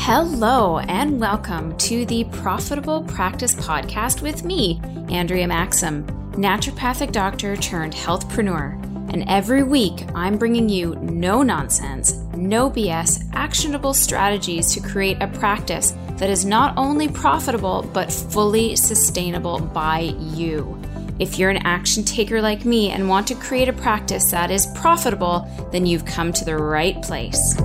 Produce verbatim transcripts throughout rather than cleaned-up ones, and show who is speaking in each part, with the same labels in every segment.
Speaker 1: Hello and welcome to the Profitable Practice Podcast with me, Andrea Maxim, naturopathic doctor turned healthpreneur. And every week I'm bringing you no nonsense, no B S, actionable strategies to create a practice that is not only profitable but fully sustainable by you. If you're an action taker like me and want to create a practice that is profitable, then you've come to the right place.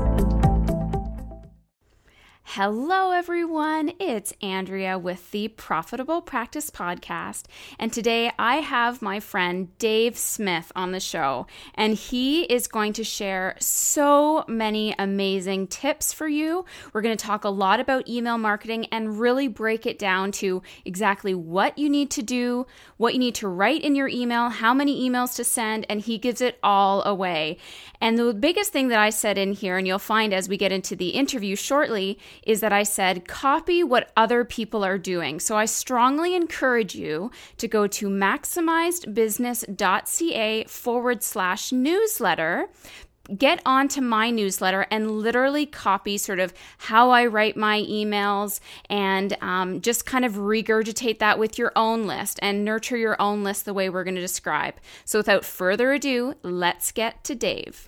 Speaker 1: Hello, everyone. It's Andrea with the Profitable Practice Podcast. And today I have my friend Dave Smith on the show. And he is going to share so many amazing tips for you. We're going to talk a lot about email marketing and really break it down to exactly what you need to do, what you need to write in your email, how many emails to send, and he gives it all away. And the biggest thing that I said in here, and you'll find as we get into the interview shortly, is that I said, copy what other people are doing. So I strongly encourage you to go to maximizedbusiness.ca forward slash newsletter, get onto my newsletter and literally copy sort of how I write my emails and um, just kind of regurgitate that with your own list and nurture your own list the way we're going to describe. So without further ado, let's get to Dave.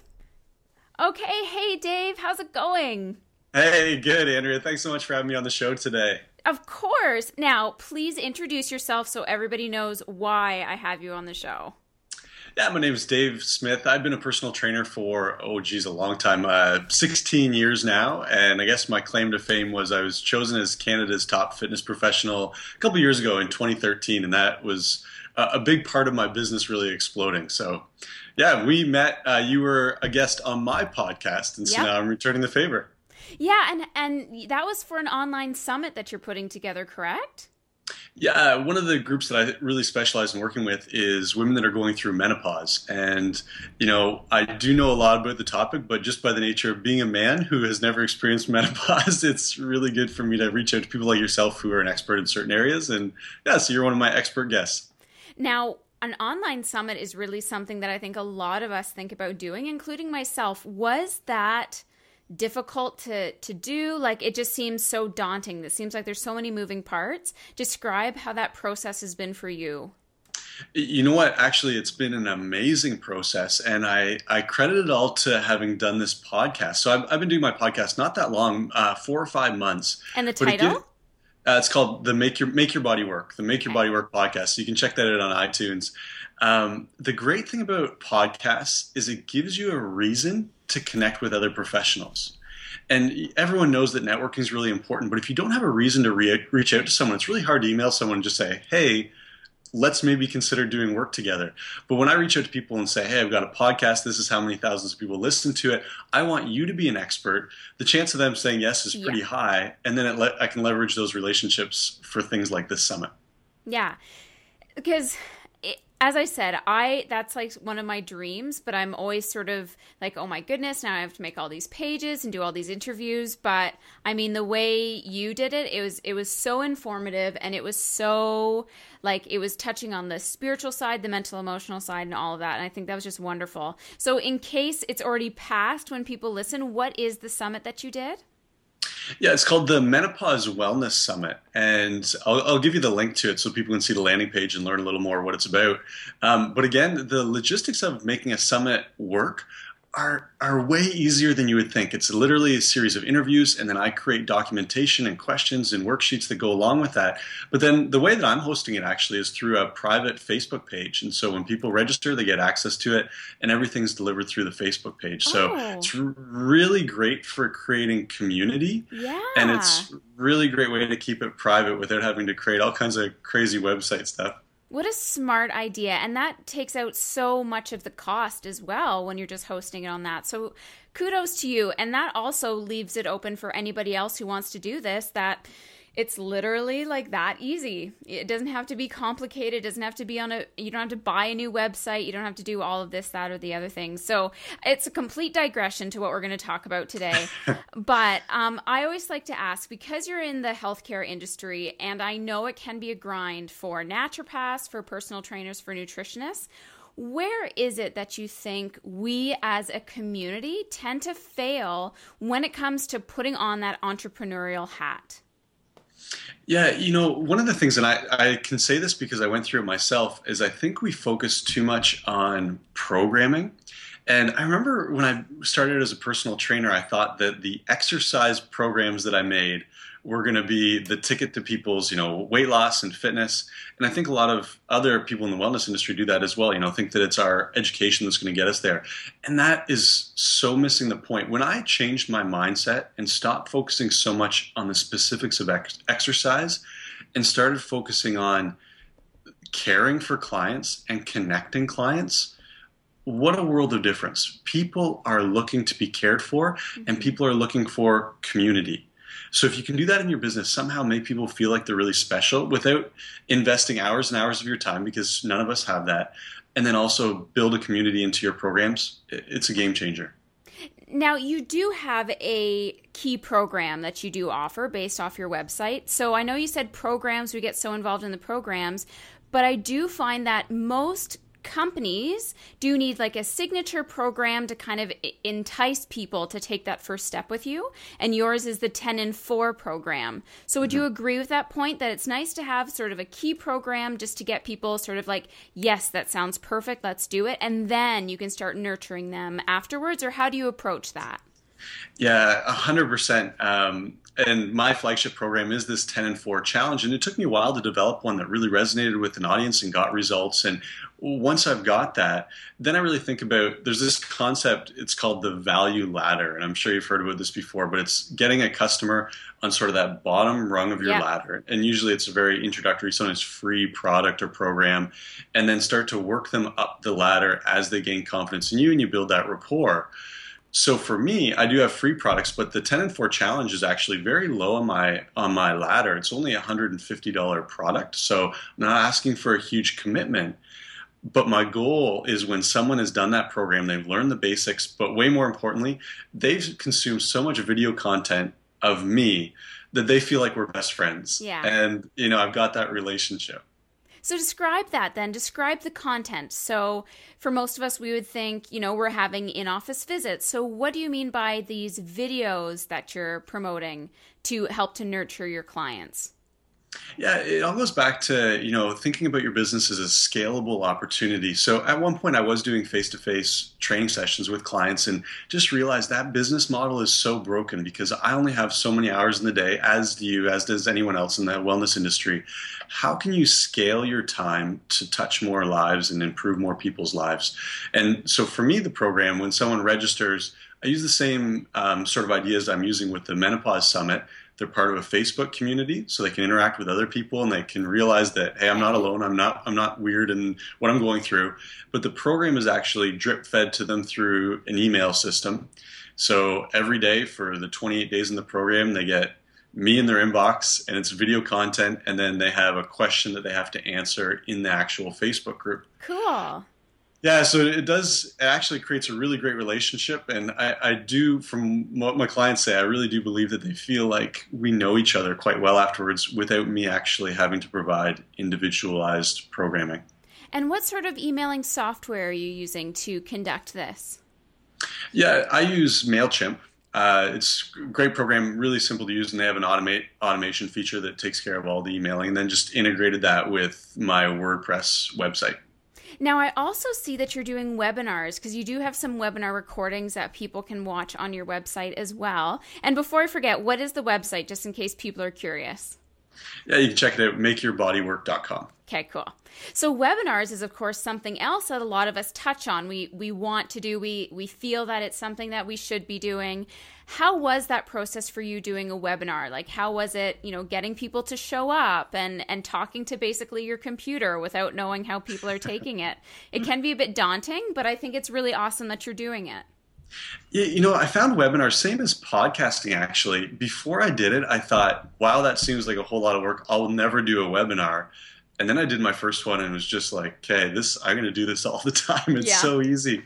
Speaker 1: Okay, hey Dave, how's it going?
Speaker 2: Hey, good, Andrea. Thanks so much for having me on the show today.
Speaker 1: Of course. Now, please introduce yourself so everybody knows why I have you on the show.
Speaker 2: Yeah, my name is Dave Smith. I've been a personal trainer for, oh geez, a long time, uh, sixteen years now. And I guess my claim to fame was I was chosen as Canada's top fitness professional a couple years ago in twenty thirteen. And that was a, a big part of my business really exploding. So yeah, we met. Uh, you were a guest on my podcast. And so yep. Now I'm returning the favor.
Speaker 1: Yeah, and, and that was for an online summit that you're putting together, correct?
Speaker 2: Yeah, one of the groups that I really specialize in working with is women that are going through menopause. And, you know, I do know a lot about the topic, but just by the nature of being a man who has never experienced menopause, it's really good for me to reach out to people like yourself who are an expert in certain areas. And yeah, so you're one of my expert guests.
Speaker 1: Now, an online summit is really something that I think a lot of us think about doing, including myself. Was that difficult to to do? Like, it just seems so daunting. It seems like there's so many moving parts. Describe how that process has been for you.
Speaker 2: You know what? Actually, it's been an amazing process, and I, I credit it all to having done this podcast. So I've, I've been doing my podcast not that long, uh, four or five months.
Speaker 1: And the title?
Speaker 2: It, uh, it's called the Make Your Make Your Body Work, the Make Your Body Work podcast. So you can check that out on iTunes. Um, the great thing about podcasts is it gives you a reason to connect with other professionals. And everyone knows that networking is really important, but if you don't have a reason to re- reach out to someone, it's really hard to email someone and just say, hey, let's maybe consider doing work together. But when I reach out to people and say, hey, I've got a podcast, this is how many thousands of people listen to it, I want you to be an expert, the chance of them saying yes is pretty yeah. high. And then it le- I can leverage those relationships for things like this summit.
Speaker 1: Yeah, because as I said, I that's like one of my dreams, but I'm always sort of like, oh my goodness, now I have to make all these pages and do all these interviews. But I mean, the way you did it, it was it was so informative, and it was so like it was touching on the spiritual side, the mental, emotional side, and all of that. And I think that was just wonderful. So in case it's already passed when people listen, what is the summit that you did?
Speaker 2: Yeah, it's called the Menopause Wellness Summit, and I'll, I'll give you the link to it so people can see the landing page and learn a little more what it's about. Um, but again, the logistics of making a summit work are are way easier than you would think. It's literally a series of interviews, and then I create documentation and questions and worksheets that go along with that. But then the way that I'm hosting it actually is through a private Facebook page. And so when people register, they get access to it, and everything's delivered through the Facebook page. So
Speaker 1: oh.
Speaker 2: it's really great for creating community.
Speaker 1: Yeah.
Speaker 2: And it's a really great way to keep it private without having to create all kinds of crazy website stuff.
Speaker 1: What a smart idea. And that takes out so much of the cost as well when you're just hosting it on that. So kudos to you. And that also leaves it open for anybody else who wants to do this, that it's literally like that easy. It doesn't have to be complicated. It doesn't have to be on a, you don't have to buy a new website. You don't have to do all of this, that, or the other thing. So it's a complete digression to what we're going to talk about today. But um, I always like to ask, because you're in the healthcare industry, and I know it can be a grind for naturopaths, for personal trainers, for nutritionists, Where is it that you think we as a community tend to fail when it comes to putting on that entrepreneurial hat?
Speaker 2: Yeah, you know, one of the things, and I, I can say this because I went through it myself, is I think we focus too much on programming. And I remember when I started as a personal trainer, I thought that the exercise programs that I made were going to be the ticket to people's, you know, weight loss and fitness. And I think a lot of other people in the wellness industry do that as well, you know, think that it's our education that's going to get us there. And that is so missing the point. When I changed my mindset and stopped focusing so much on the specifics of ex- exercise and started focusing on caring for clients and connecting clients, what a world of difference. People are looking to be cared for, mm-hmm. and people are looking for community. So if you can do that in your business, somehow make people feel like they're really special without investing hours and hours of your time, because none of us have that, and then also build a community into your programs, it's a game changer.
Speaker 1: Now, you do have a key program that you do offer based off your website. So I know you said programs, we get so involved in the programs, but I do find that most companies do need like a signature program to kind of entice people to take that first step with you. And yours is the ten and four program. So would mm-hmm. you agree with that point, that it's nice to have sort of a key program just to get people sort of like, yes, that sounds perfect, let's do it. And then you can start nurturing them afterwards? Or how do you approach that?
Speaker 2: Yeah, a hundred percent. Um, and my flagship program is this ten and four challenge. And it took me a while to develop one that really resonated with an audience and got results. And once I've got that, then I really think about, there's this concept, it's called the value ladder. And I'm sure you've heard about this before, but it's getting a customer on sort of that bottom rung of your yeah. ladder. And usually it's a very introductory, sometimes free product or program, and then start to work them up the ladder as they gain confidence in you and you build that rapport. So for me, I do have free products, but the ten and four challenge is actually very low on my on my ladder. It's only a one hundred fifty dollars product, so I'm not asking for a huge commitment. But my goal is when someone has done that program, they've learned the basics, but way more importantly, they've consumed so much video content of me that they feel like we're best friends.
Speaker 1: Yeah.
Speaker 2: And, you know, I've got that relationship.
Speaker 1: So describe that then. Describe the content. So for most of us, we would think, you know, we're having in-office visits. So what do you mean by these videos that you're promoting to help to nurture your clients?
Speaker 2: Yeah, it all goes back to, you know, thinking about your business as a scalable opportunity. So at one point I was doing face-to-face training sessions with clients and just realized that business model is so broken because I only have so many hours in the day, as do you, as does anyone else in the wellness industry. How can you scale your time to touch more lives and improve more people's lives? And so for me, the program, when someone registers, I use the same um, sort of ideas I'm using with the Menopause Summit. They're part of a Facebook community, so they can interact with other people and they can realize that, hey, I'm not alone. I'm not I'm not weird in what I'm going through. But the program is actually drip fed to them through an email system. So every day for the twenty-eight days in the program, they get me in their inbox, and it's video content, and then they have a question that they have to answer in the actual Facebook group.
Speaker 1: Cool.
Speaker 2: Yeah, so it does, it actually creates a really great relationship. And I, I do, from what my clients say, I really do believe that they feel like we know each other quite well afterwards without me actually having to provide individualized programming.
Speaker 1: And what sort of emailing software are you using to conduct this?
Speaker 2: Yeah, I use MailChimp. Uh, it's a great program, really simple to use, and they have an automate automation feature that takes care of all the emailing, and then just integrated that with my WordPress website.
Speaker 1: Now, I also see that you're doing webinars, because you do have some webinar recordings that people can watch on your website as well. And before I forget, what is the website, just in case people are curious?
Speaker 2: Yeah, you can check it out, make your body work dot com.
Speaker 1: Okay, cool. So webinars is, of course, something else that a lot of us touch on. We we want to do, we we feel that it's something that we should be doing. How was that process for you doing a webinar? Like, how was it, you know, getting people to show up and, and talking to basically your computer without knowing how people are taking it? It can be a bit daunting, but I think it's really awesome that you're doing it.
Speaker 2: Yeah, you know, I found webinars, same as podcasting, actually. Before I did it, I thought, wow, that seems like a whole lot of work. I'll never do a webinar. And then I did my first one and it was just like, okay, this, I'm going to do this all the time. It's yeah. so easy.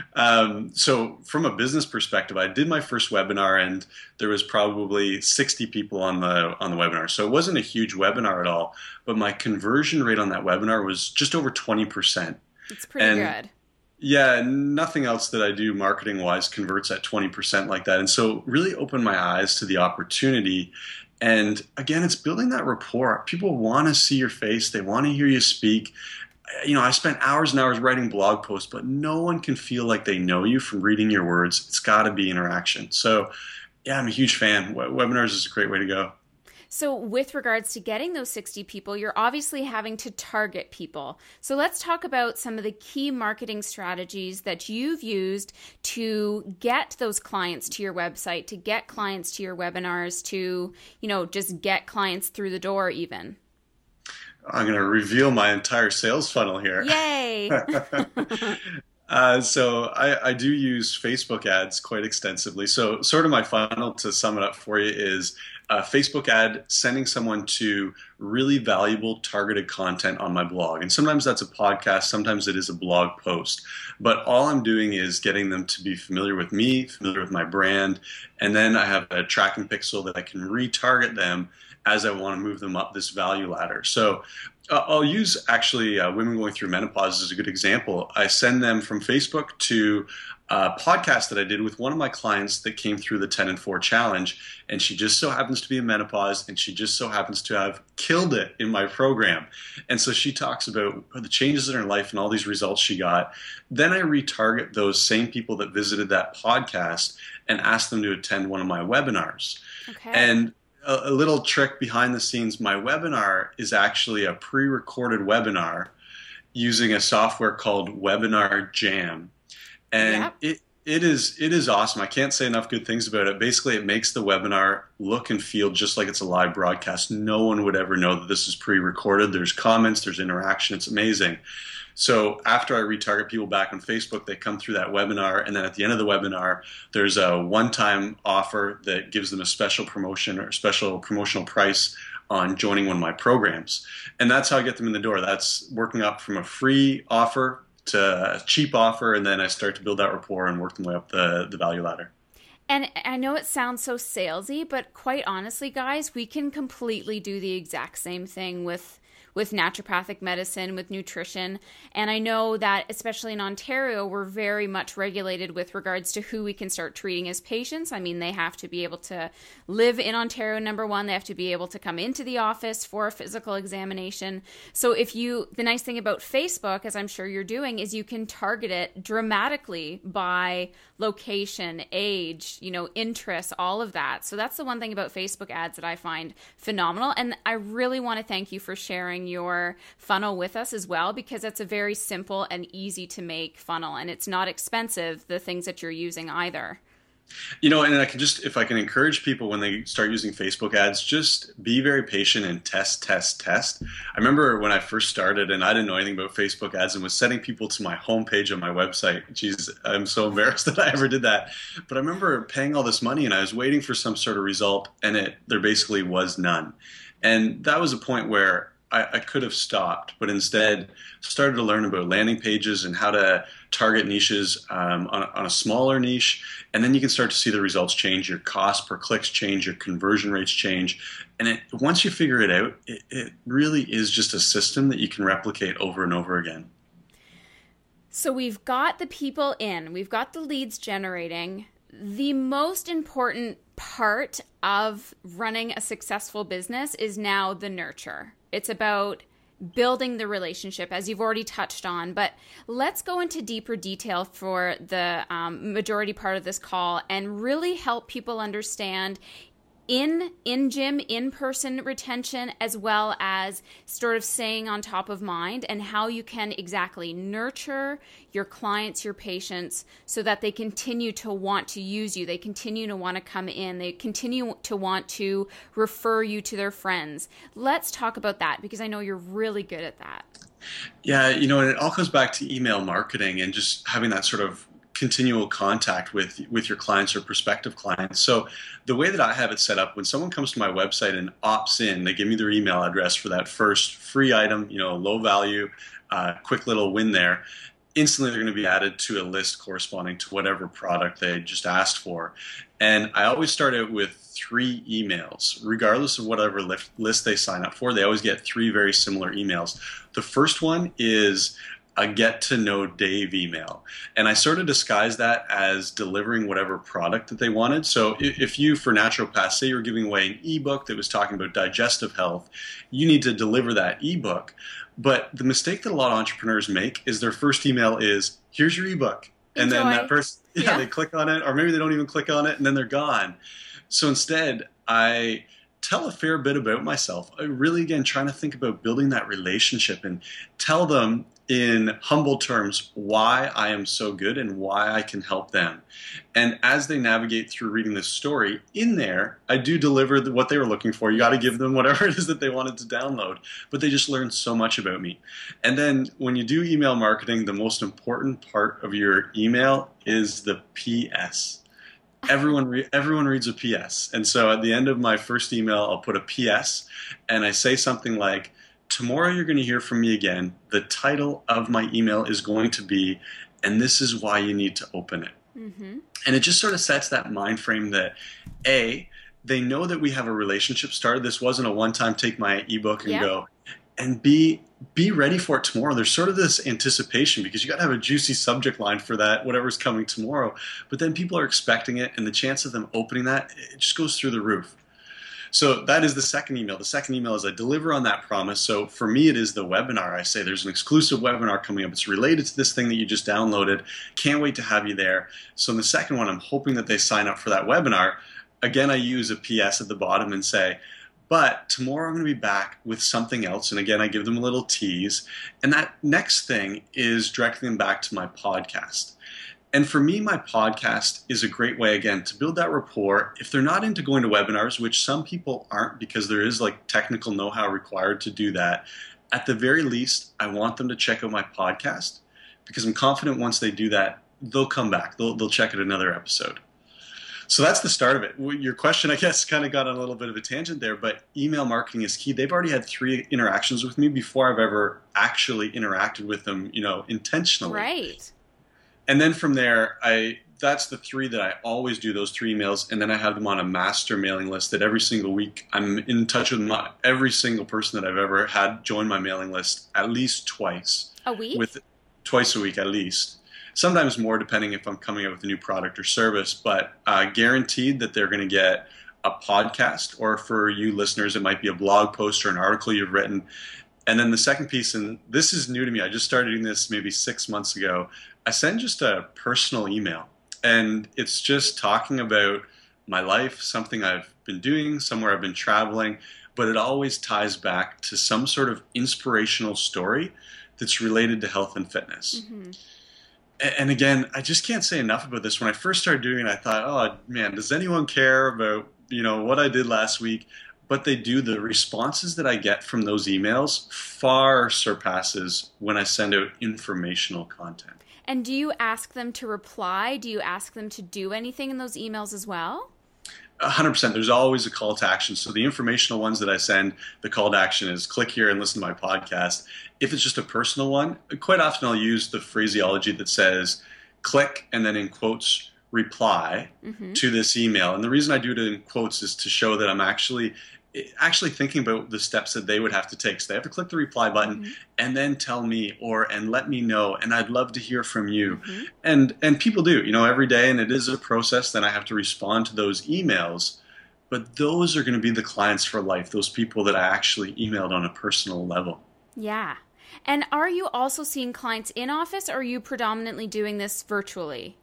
Speaker 2: Um, so from a business perspective, I did my first webinar and there was probably sixty people on the, on the webinar. So it wasn't a huge webinar at all, but my conversion rate on that webinar was just over twenty percent.
Speaker 1: It's pretty
Speaker 2: and
Speaker 1: good.
Speaker 2: Yeah, nothing else that I do marketing-wise converts at twenty percent like that. And so really opened my eyes to the opportunity. And again, it's building that rapport. People want to see your face. They want to hear you speak. You know, I spent hours and hours writing blog posts, but no one can feel like they know you from reading your words. It's got to be interaction. So yeah, I'm a huge fan. Webinars is a great way to go.
Speaker 1: So with regards to getting those sixty people, you're obviously having to target people. So let's talk about some of the key marketing strategies that you've used to get those clients to your website, to get clients to your webinars, to, you know, just get clients through the door even.
Speaker 2: I'm going to reveal my entire sales funnel here.
Speaker 1: Yay!
Speaker 2: Uh, so I, I do use Facebook ads quite extensively. So sort of my funnel, to sum it up for you, is a Facebook ad sending someone to really valuable targeted content on my blog. And sometimes that's a podcast, sometimes it is a blog post. But all I'm doing is getting them to be familiar with me, familiar with my brand, and then I have a tracking pixel that I can retarget them as I want to move them up this value ladder. So uh, I'll use actually uh, women going through menopause as a good example. I send them from Facebook to a podcast that I did with one of my clients that came through the ten and four challenge, and she just so happens to be in menopause, and she just so happens to have killed it in my program. And so she talks about the changes in her life and all these results she got. Then I retarget those same people that visited that podcast and ask them to attend one of my webinars.
Speaker 1: Okay.
Speaker 2: And a little trick behind the scenes, my webinar is actually a pre-recorded webinar using a software called Webinar Jam. And yep. it it is it is awesome. I can't say enough good things about it. Basically, it makes the webinar look and feel just like it's a live broadcast. No one would ever know that this is pre-recorded. There's comments, there's interaction. It's amazing. So after I retarget people back on Facebook, they come through that webinar, and then at the end of the webinar, there's a one-time offer that gives them a special promotion or a special promotional price on joining one of my programs. And that's how I get them in the door. That's working up from a free offer to a cheap offer, and then I start to build that rapport and work my way up the, the value ladder.
Speaker 1: And I know it sounds so salesy, but quite honestly, guys, we can completely do the exact same thing with with naturopathic medicine, with nutrition. And I know that especially in Ontario, we're very much regulated with regards to who we can start treating as patients. I mean, they have to be able to live in Ontario, number one. They have to be able to come into the office for a physical examination. So if you, the nice thing about Facebook, as I'm sure you're doing, is you can target it dramatically by location, age, you know, interests, all of that. So that's the one thing about Facebook ads that I find phenomenal. And I really want to thank you for sharing your funnel with us as well, because it's a very simple and easy to make funnel, and it's not expensive, the things that you're using either.
Speaker 2: You know, and I can just, if I can encourage people when they start using Facebook ads, just be very patient and test, test, test. I remember when I first started and I didn't know anything about Facebook ads and was sending people to my homepage on my website. Jeez, I'm so embarrassed that I ever did that. But I remember paying all this money and I was waiting for some sort of result, and it there basically was none. And that was a point where I, I could have stopped, but instead started to learn about landing pages and how to target niches um, on, on a smaller niche. And then you can start to see the results change. Your cost per clicks change, your conversion rates change. And it, once you figure it out, it, it really is just a system that you can replicate over and over again.
Speaker 1: So we've got the people in, we've got the leads generating. The most important part of running a successful business is now the nurture. It's about building the relationship, as you've already touched on. But let's go into deeper detail for the um, majority part of this call and really help people understand in in gym, in-person retention, as well as sort of staying on top of mind, and how you can exactly nurture your clients, your patients, so that they continue to want to use you. They continue to want to come in. They continue to want to refer you to their friends. Let's talk about that, because I know you're really good at that.
Speaker 2: Yeah, you know, and it all comes back to email marketing and just having that sort of continual contact with with your clients or prospective clients. So the way that I have it set up, when someone comes to my website and opts in, they give me their email address for that first free item, you know, low value, uh, quick little win there. Instantly, they're going to be added to a list corresponding to whatever product they just asked for. And I always start out with three emails, regardless of whatever list they sign up for. They always get three very similar emails. The first one is a get to know Dave email. And I sort of disguised that as delivering whatever product that they wanted. So if you, for naturopaths, say you're giving away an ebook that was talking about digestive health, you need to deliver that ebook. But the mistake that a lot of entrepreneurs make is their first email is, here's your ebook. And
Speaker 1: Enjoy.
Speaker 2: then that person, yeah,
Speaker 1: Yeah.
Speaker 2: they click on it, or maybe they don't even click on it, and then they're gone. So instead, I tell a fair bit about myself. I really, again, trying to think about building that relationship and tell them in humble terms why I am so good and why I can help them. And as they navigate through reading this story, in there, I do deliver the, what they were looking for. You got to give them whatever it is that they wanted to download, but they just learned so much about me. And then when you do email marketing, the most important part of your email is the P S. Everyone re- everyone reads a P S. And so at the end of my first email, I'll put a P S, and I say something like, tomorrow you're going to hear from me again. The title of my email is going to be, and this is why you need to open it. Mm-hmm. And it just sort of sets that mind frame that, A, they know that we have a relationship started. This wasn't a one-time take my ebook and
Speaker 1: Yeah.
Speaker 2: go. And B, be ready for it tomorrow. There's sort of this anticipation because you got to have a juicy subject line for that, whatever's coming tomorrow. But then people are expecting it, and the chance of them opening that, it just goes through the roof. So that is the second email. The second email is I deliver on that promise. So for me, it is the webinar. I say there's an exclusive webinar coming up. It's related to this thing that you just downloaded. Can't wait to have you there. So in the second one, I'm hoping that they sign up for that webinar. Again, I use a P S at the bottom and say, but tomorrow I'm going to be back with something else. And again, I give them a little tease. And that next thing is directing them back to my podcast. And for me, my podcast is a great way, again, to build that rapport. If they're not into going to webinars, which some people aren't because there is like technical know-how required to do that, at the very least, I want them to check out my podcast because I'm confident once they do that, they'll come back. They'll, they'll check out another episode. So that's the start of it. Your question, I guess, kind of got on a little bit of a tangent there, but email marketing is key. They've already had three interactions with me before I've ever actually interacted with them, you know, intentionally.
Speaker 1: Right.
Speaker 2: And then from there, I that's the three that I always do, those three emails, and then I have them on a master mailing list that every single week I'm in touch with my, every single person that I've ever had join my mailing list at least twice.
Speaker 1: A week?
Speaker 2: With twice a week at least. Sometimes more depending if I'm coming up with a new product or service, but uh, guaranteed that they're going to get a podcast, or for you listeners, it might be a blog post or an article you've written. And then the second piece, and this is new to me, I just started doing this maybe six months ago, I send just a personal email, and it's just talking about my life, something I've been doing, somewhere I've been traveling, but it always ties back to some sort of inspirational story that's related to health and fitness. Mm-hmm. And again, I just can't say enough about this. When I first started doing it, I thought, oh man, does anyone care about, you know, what I did last week? But they do. The responses that I get from those emails far surpasses when I send out informational content.
Speaker 1: And do you ask them to reply? Do you ask them to do anything in those emails as well?
Speaker 2: one hundred percent. There's always a call to action. So the informational ones that I send, the call to action is click here and listen to my podcast. If it's just a personal one, quite often I'll use the phraseology that says click and then in quotes reply mm-hmm. to this email. And the reason I do it in quotes is to show that I'm actually actually thinking about the steps that they would have to take. So they have to click the reply button mm-hmm. and then tell me or and let me know. And I'd love to hear from you. Mm-hmm. And and people do, you know, every day. And it is a process. Then I have to respond to those emails. But those are going to be the clients for life, those people that I actually emailed on a personal level.
Speaker 1: Yeah. And are you also seeing clients in office, or are you predominantly doing this virtually?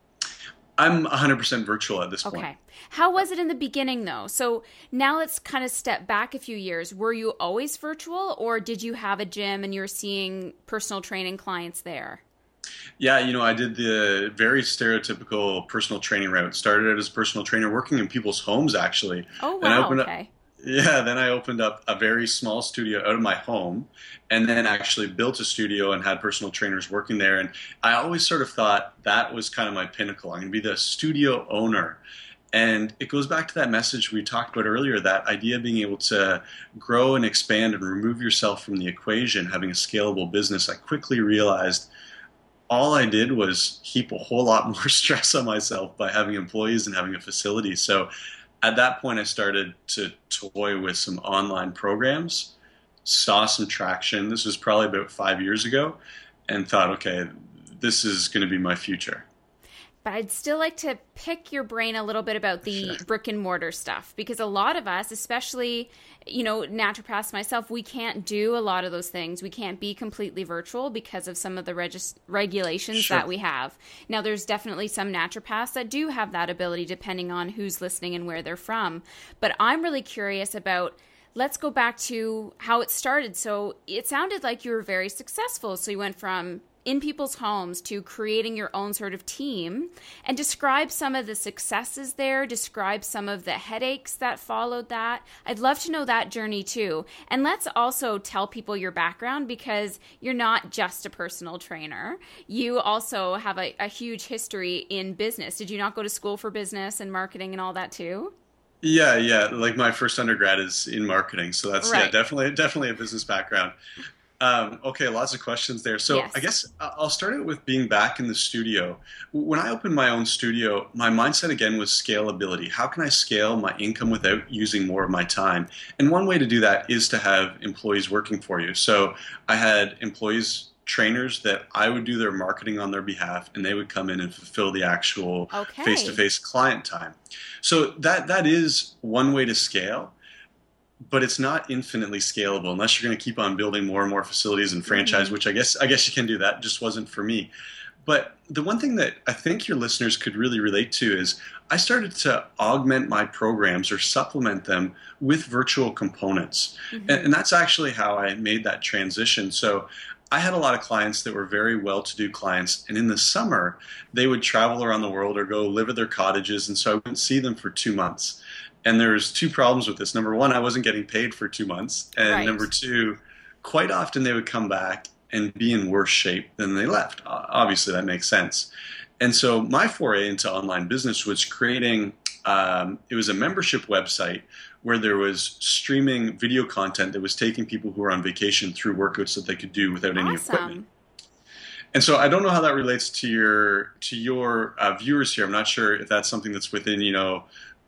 Speaker 2: I'm one hundred percent virtual at this point.
Speaker 1: Okay. How was it in the beginning, though? So now let's kind of step back a few years. Were you always virtual, or did you have a gym and you were seeing personal training clients there?
Speaker 2: Yeah, you know, I did the very stereotypical personal training route. Started out as a personal trainer working in people's homes, actually.
Speaker 1: Oh, wow.
Speaker 2: Then I opened
Speaker 1: okay.
Speaker 2: Up, yeah, then I opened up a very small studio out of my home and then actually built a studio and had personal trainers working there. And I always sort of thought that was kind of my pinnacle. I'm going to be the studio owner. And it goes back to that message we talked about earlier, that idea of being able to grow and expand and remove yourself from the equation, having a scalable business. I quickly realized all I did was heap a whole lot more stress on myself by having employees and having a facility. So at that point, I started to toy with some online programs, saw some traction. This was probably about five years ago. and thought, okay, this is going to be my future.
Speaker 1: But I'd still like to pick your brain a little bit about the sure. brick and mortar stuff, because a lot of us, especially, you know, naturopaths, myself, we can't do a lot of those things. We can't be completely virtual because of some of the regis- regulations sure. that we have. Now, there's definitely some naturopaths that do have that ability, depending on who's listening and where they're from. But I'm really curious about, let's go back to how it started. So it sounded like you were very successful. So you went from in people's homes to creating your own sort of team, and describe some of the successes there, describe some of the headaches that followed that. I'd love to know that journey too. And let's also tell people your background, because you're not just a personal trainer. You also have a, a huge history in business. Did you not go to school for business and marketing and all that too?
Speaker 2: Yeah, yeah. Like my first undergrad is in marketing. So that's right. yeah, definitely, definitely a business background. Um, okay, lots of questions there. So yes. I guess I'll start it with being back in the studio. When I opened my own studio, my mindset again was scalability. How can I scale my income without using more of my time? And one way to do that is to have employees working for you. So I had employees, trainers that I would do their marketing on their behalf, and they would come in and fulfill the actual okay. face-to-face client time. So that that is one way to scale. But it's not infinitely scalable unless you're going to keep on building more and more facilities and franchise, mm-hmm. which I guess I guess you can do that. It just wasn't for me. But the one thing that I think your listeners could really relate to is I started to augment my programs or supplement them with virtual components. Mm-hmm. And, and that's actually how I made that transition. So I had a lot of clients that were very well-to-do clients. And in the summer, they would travel around the world or go live at their cottages. And so I wouldn't see them for two months. And there's two problems with this. Number one, I wasn't getting paid for two months. And right. number two, quite often they would come back and be in worse shape than they left. Obviously, that makes sense. And so my foray into online business was creating, um, it was a membership website where there was streaming video content that was taking people who were on vacation through workouts that they could do without awesome. any equipment. And so I don't know how that relates to your to your uh, viewers here. I'm not sure if that's something that's within, you know,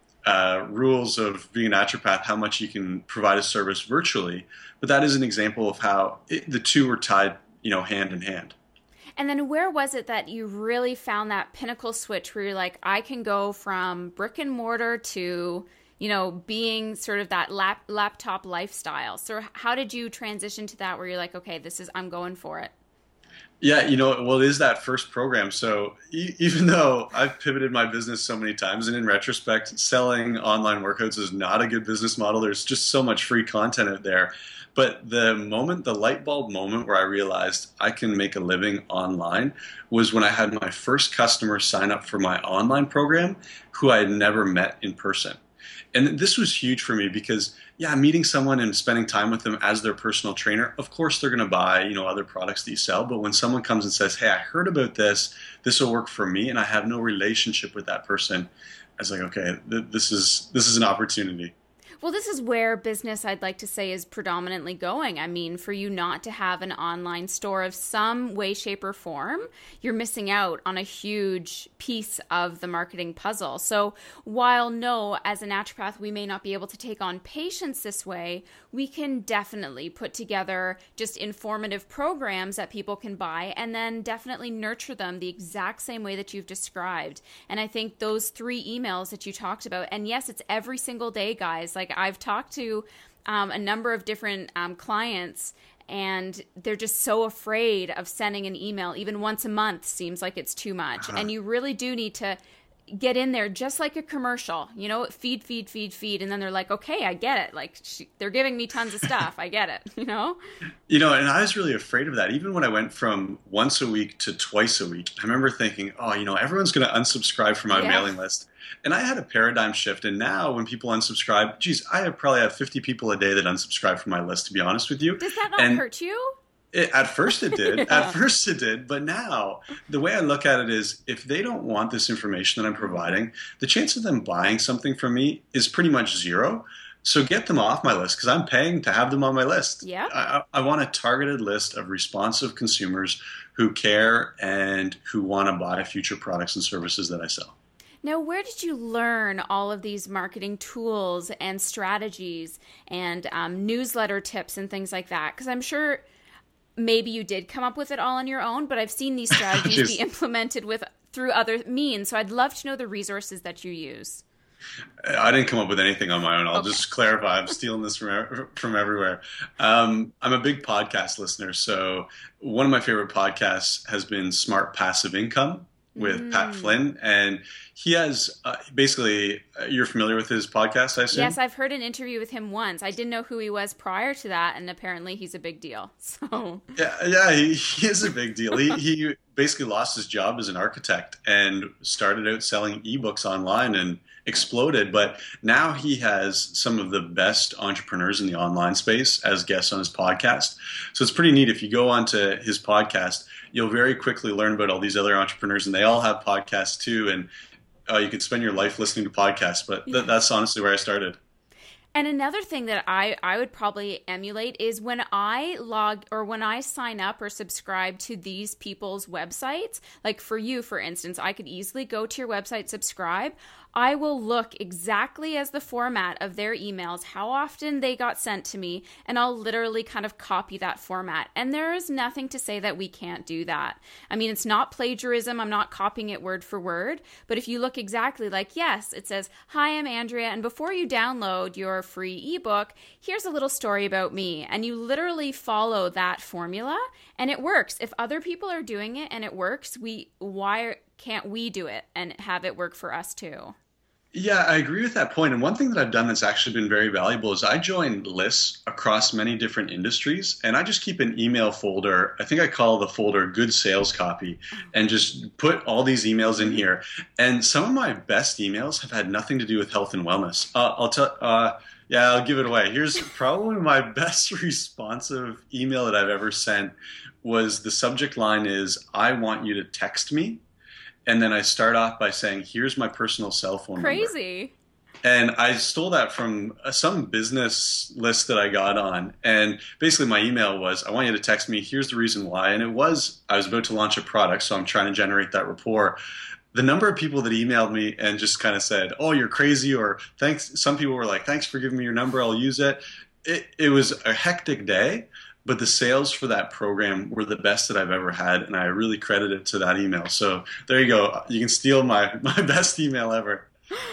Speaker 2: Uh, rules of being a naturopath, how much you can provide a service virtually. But that is an example of how it, the two were tied, you know, hand in hand.
Speaker 1: And then where was it that you really found that pinnacle switch where you're like, I can go from brick and mortar to, you know, being sort of that lap, laptop lifestyle? So how did you transition to that where you're like, okay, this is, I'm going for it?
Speaker 2: Yeah, you know, well, it is that first program. So e- even though I've pivoted my business so many times, and in retrospect, selling online workouts is not a good business model. There's just so much free content out there. But the moment, the light bulb moment where I realized I can make a living online was when I had my first customer sign up for my online program who I had never met in person. And this was huge for me because, yeah, meeting someone and spending time with them as their personal trainer, of course they're going to buy, you know, other products that you sell. But when someone comes and says, hey, I heard about this, this will work for me, and I have no relationship with that person, I was like, okay, th- this is this is an opportunity.
Speaker 1: Well, this is where business, I'd like to say, is predominantly going. I mean, for you not to have an online store of some way, shape, or form, you're missing out on a huge piece of the marketing puzzle. So while, no, as a naturopath, we may not be able to take on patients this way, we can definitely put together just informative programs that people can buy and then definitely nurture them the exact same way that you've described. And I think those three emails that you talked about, and yes, it's every single day, guys. Like, I've talked to um, a number of different um, clients, and they're just so afraid of sending an email. Even once a month seems like it's too much. Uh-huh. And you really do need to get in there just like a commercial, you know, feed, feed, feed, feed. And then they're like, okay, I get it. Like, she, they're giving me tons of stuff. I get it, you know?
Speaker 2: You know, and I was really afraid of that. Even when I went from once a week to twice a week, I remember thinking, oh, you know, everyone's going to unsubscribe from my yeah. mailing list. And I had a paradigm shift. And now when people unsubscribe, geez, I have probably have fifty people a day that unsubscribe from my list, to be honest with you.
Speaker 1: Does that not
Speaker 2: and
Speaker 1: hurt you?
Speaker 2: It, at first it did.
Speaker 1: yeah.
Speaker 2: At first it did. But now the way I look at it is if they don't want this information that I'm providing, the chance of them buying something from me is pretty much zero. So get them off my list because I'm paying to have them on my list.
Speaker 1: Yeah.
Speaker 2: I, I want a targeted list of responsive consumers who care and who want to buy future products and services that I sell.
Speaker 1: Now, where did you learn all of these marketing tools and strategies and um, newsletter tips and things like that? Because I'm sure maybe you did come up with it all on your own, but I've seen these strategies
Speaker 2: Just,
Speaker 1: be implemented with through other means. So I'd love to know the resources that you use.
Speaker 2: I didn't come up with anything on my own. I'll
Speaker 1: Okay.
Speaker 2: just clarify. I'm stealing this from from everywhere. Um, I'm a big podcast listener. So one of my favorite podcasts has been Smart Passive Income with
Speaker 1: Mm.
Speaker 2: Pat Flynn. And he has uh, basically, uh, you're familiar with his podcast, I assume?
Speaker 1: Yes, I've heard an interview with him once. I didn't know who he was prior to that, and apparently he's a big deal. So
Speaker 2: Yeah, yeah, he, he is a big deal. He, he basically lost his job as an architect and started out selling ebooks online and exploded. But now he has some of the best entrepreneurs in the online space as guests on his podcast. So it's pretty neat. If you go onto his podcast, you'll very quickly learn about all these other entrepreneurs, and they all have podcasts too. And uh, you could spend your life listening to podcasts, but th- that's honestly where I started.
Speaker 1: And another thing that I, I would probably emulate is when I log or when I sign up or subscribe to these people's websites, like for you, for instance, I could easily go to your website, subscribe. I will look exactly as the format of their emails, how often they got sent to me, and I'll literally kind of copy that format. And there is nothing to say that we can't do that. I mean, it's not plagiarism. I'm not copying it word for word. But if you look exactly like, yes, it says, "Hi, I'm Andrea, and before you download your free ebook, here's a little story about me." And you literally follow that formula, and it works. If other people are doing it and it works, we why can't we do it and have it work for us too?
Speaker 2: Yeah, I agree with that point. And one thing that I've done that's actually been very valuable is I joined lists across many different industries, and I just keep an email folder. I think I call the folder Good Sales Copy, and just put all these emails in here. And some of my best emails have had nothing to do with health and wellness. Uh, I'll tell, uh, yeah, I'll give it away. Here's probably my best responsive email that I've ever sent. Was the subject line is, "I want you to text me." And then I start off by saying, "Here's my personal cell phone number."
Speaker 1: Crazy.
Speaker 2: And I stole that from some business list that I got on. And basically my email was, "I want you to text me. Here's the reason why." And it was, I was about to launch a product, so I'm trying to generate that rapport. The number of people that emailed me and just kind of said, "Oh, you're crazy," or "Thanks." Some people were like, "Thanks for giving me your number. I'll use it." It, it was a hectic day. But the sales for that program were the best that I've ever had, and I really credit it to that email. So there you go. You can steal my, my best email ever.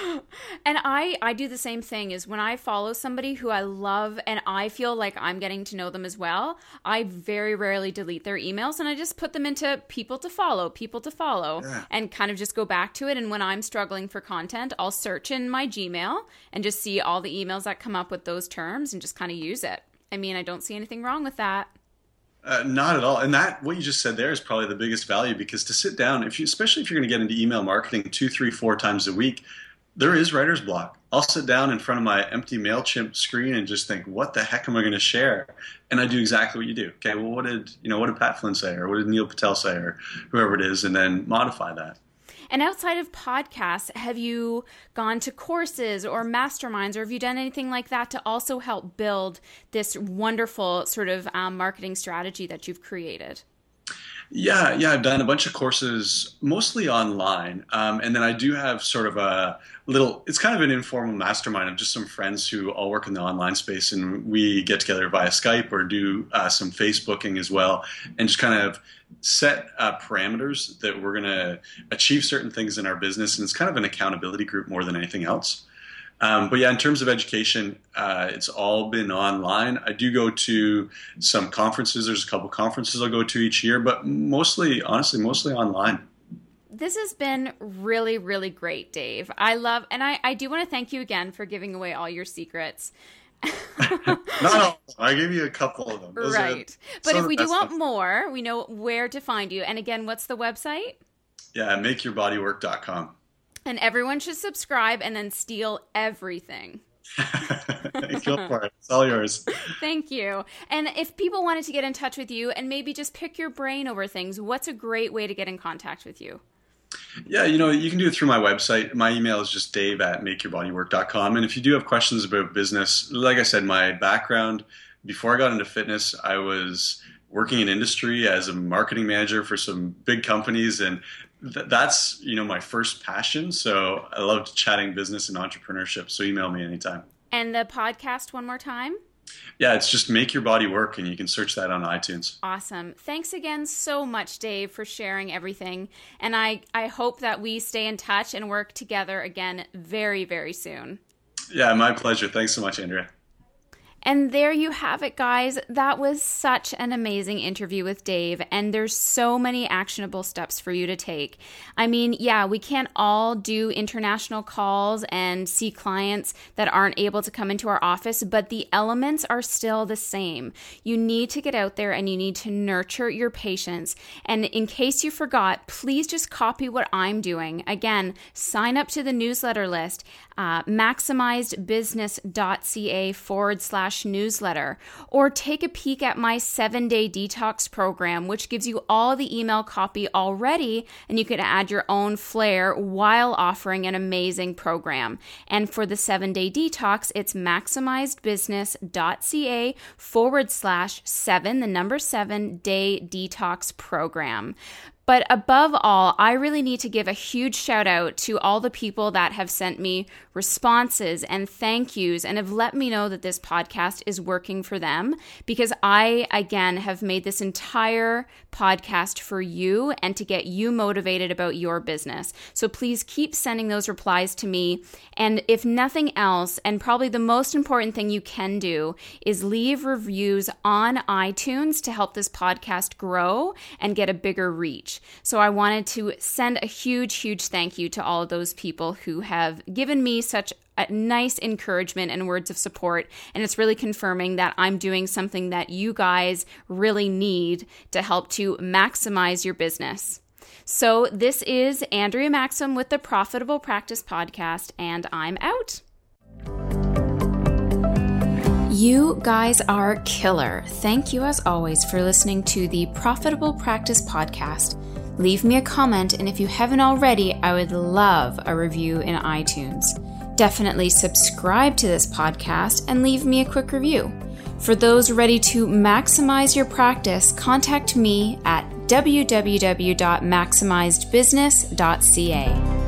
Speaker 1: And I, I do the same thing is when I follow somebody who I love and I feel like I'm getting to know them as well, I very rarely delete their emails and I just put them into people to follow, people to follow,
Speaker 2: Yeah.
Speaker 1: and kind of just go back to it. And when I'm struggling for content, I'll search in my Gmail and just see all the emails that come up with those terms and just kind of use it. I mean, I don't see anything wrong with that.
Speaker 2: Uh, not at all. And that, what you just said there is probably the biggest value, because to sit down, if you, especially if you're going to get into email marketing two, three, four times a week, there is writer's block. I'll sit down in front of my empty MailChimp screen and just think, what the heck am I going to share? And I do exactly what you do. Okay, well, what did, you know, what did Pat Flynn say? Or what did Neil Patel say? Or whoever it is, and then modify that.
Speaker 1: And outside of podcasts, have you gone to courses or masterminds, or have you done anything like that to also help build this wonderful sort of um, marketing strategy that you've created?
Speaker 2: Yeah, yeah, I've done a bunch of courses, mostly online. Um, and then I do have sort of a little, it's kind of an informal mastermind of just some friends who all work in the online space. And we get together via Skype or do uh, some Facebooking as well, and just kind of set uh, parameters that we're going to achieve certain things in our business. And it's kind of an accountability group more than anything else. Um, but yeah, in terms of education, uh, it's all been online. I do go to some conferences. There's a couple conferences I'll go to each year, but mostly, honestly, mostly online.
Speaker 1: This has been really, really great, Dave. I love, and I, I do want to thank you again for giving away all your secrets.
Speaker 2: Not all. I gave you a couple of them. Those
Speaker 1: right.
Speaker 2: Are,
Speaker 1: but if we do want
Speaker 2: stuff.
Speaker 1: more, we know where to find you. And again, what's the website?
Speaker 2: Yeah, make your body work dot com.
Speaker 1: And everyone should subscribe and then steal everything.
Speaker 2: Go for it. It's all yours.
Speaker 1: Thank you. And if people wanted to get in touch with you and maybe just pick your brain over things, what's a great way to get in contact with you?
Speaker 2: Yeah, you know, you can do it through my website. My email is just dave at make your body work dot com. And if you do have questions about business, like I said, my background, before I got into fitness, I was working in industry as a marketing manager for some big companies. And th- that's, you know, my first passion. So I loved chatting business and entrepreneurship. So email me anytime.
Speaker 1: And the podcast one more time?
Speaker 2: Yeah, it's just Make Your Body Work, and you can search that on iTunes.
Speaker 1: Awesome. Thanks again so much, Dave, for sharing everything. And I, I hope that we stay in touch and work together again very, very soon.
Speaker 2: Yeah, my pleasure. Thanks so much, Andrea.
Speaker 1: And there you have it, guys. That was such an amazing interview with Dave, and there's so many actionable steps for you to take. I mean, yeah, we can't all do international calls and see clients that aren't able to come into our office, but the elements are still the same. You need to get out there and you need to nurture your patients. And in case you forgot, please just copy what I'm doing. Again, sign up to the newsletter list, uh, maximizedbusiness.ca forward slash newsletter, or take a peek at my seven-day detox program, which gives you all the email copy already, and you can add your own flair while offering an amazing program. And for the seven-day detox, it's maximizedbusiness.ca forward slash seven, the number seven day detox program. But above all, I really need to give a huge shout out to all the people that have sent me responses and thank yous and have let me know that this podcast is working for them, because I, again, have made this entire podcast for you and to get you motivated about your business. So please keep sending those replies to me. And if nothing else, and probably the most important thing you can do, is leave reviews on iTunes to help this podcast grow and get a bigger reach. So I wanted to send a huge, huge thank you to all of those people who have given me such a nice encouragement and words of support. And it's really confirming that I'm doing something that you guys really need to help to maximize your business. So this is Andrea Maxim with the Profitable Practice Podcast, and I'm out. You guys are killer. Thank you as always for listening to the Profitable Practice Podcast. Leave me a comment, and if you haven't already, I would love a review in iTunes. Definitely subscribe to this podcast and leave me a quick review. For those ready to maximize your practice, contact me at w w w dot maximized business dot c a.